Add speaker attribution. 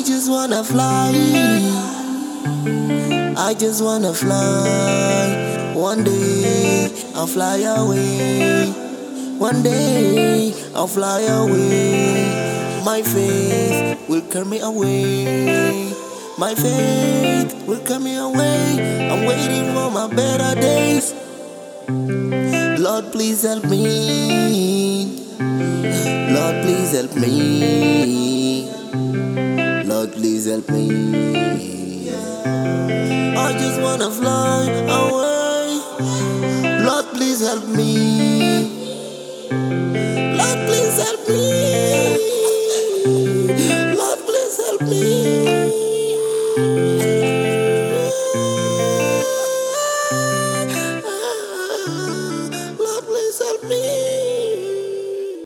Speaker 1: just wanna fly. I just wanna fly. One day I'll fly away. One day I'll fly away. My faith will carry me away. My faith will carry me away. I'm waiting for my better days. Lord, please help me. Lord, please help me. Lord, please help me. I just wanna fly away. Lord, please help me.